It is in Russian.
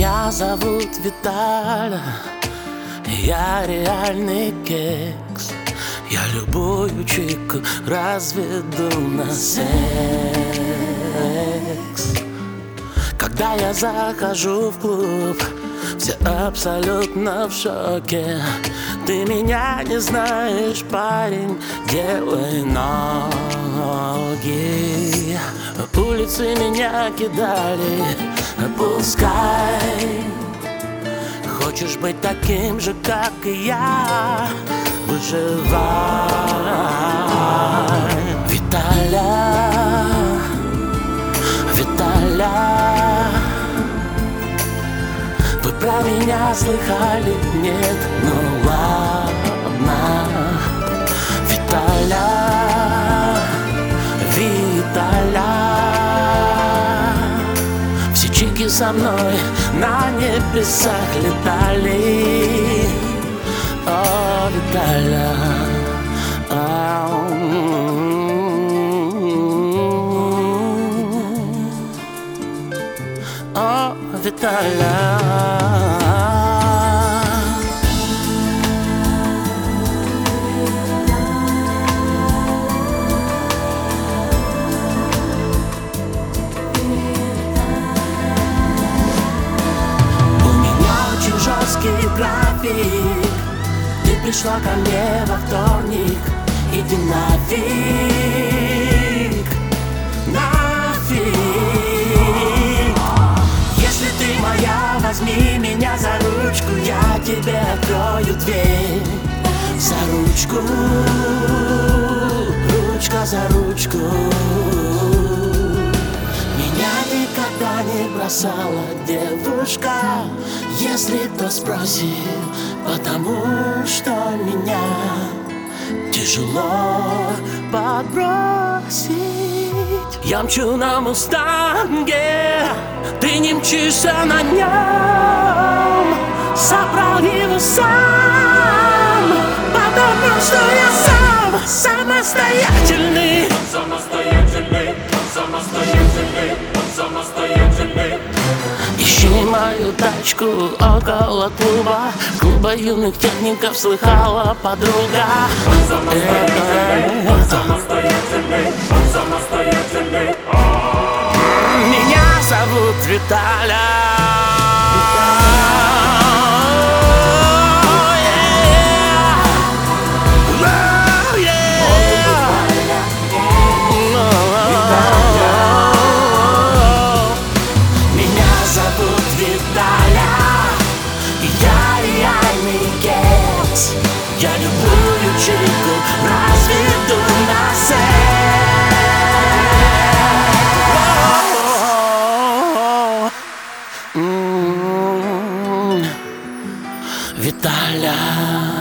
Меня зовут Виталя, я реальный кекс. Я любую чику разведу на секс. Когда я захожу в клуб, все абсолютно в шоке. Ты меня не знаешь, парень, делай ноги. Улицы меня кидали, пускай. Хочешь быть таким же, как и я, выживай. Виталя, Виталя, вы про меня слыхали? Нет, ну ладно. Виталя, Виталя, все чики со мной на небесах летали. О, Виталя, о, Виталя. Жесткий график. Ты пришла ко мне во вторник. Иди нафиг, нафиг. Если ты моя, возьми меня за ручку. Я тебе открою дверь. За ручку, ручка за ручку. Никогда не бросала девушка, если кто спросит, потому что меня тяжело подбросить. Я мчу на мустанге, ты не мчишься на нем. Собрал его сам, потому что я сам самостоятельный. Самостоятельный, самостоятельный, самостоятельный. Ищи мою тачку около клуба юных техников, слыхала подруга. Самостоятельный, самостоятельный, самостоятельный. Меня зовут Виталя. Я любую чику разведу на секс. Виталя.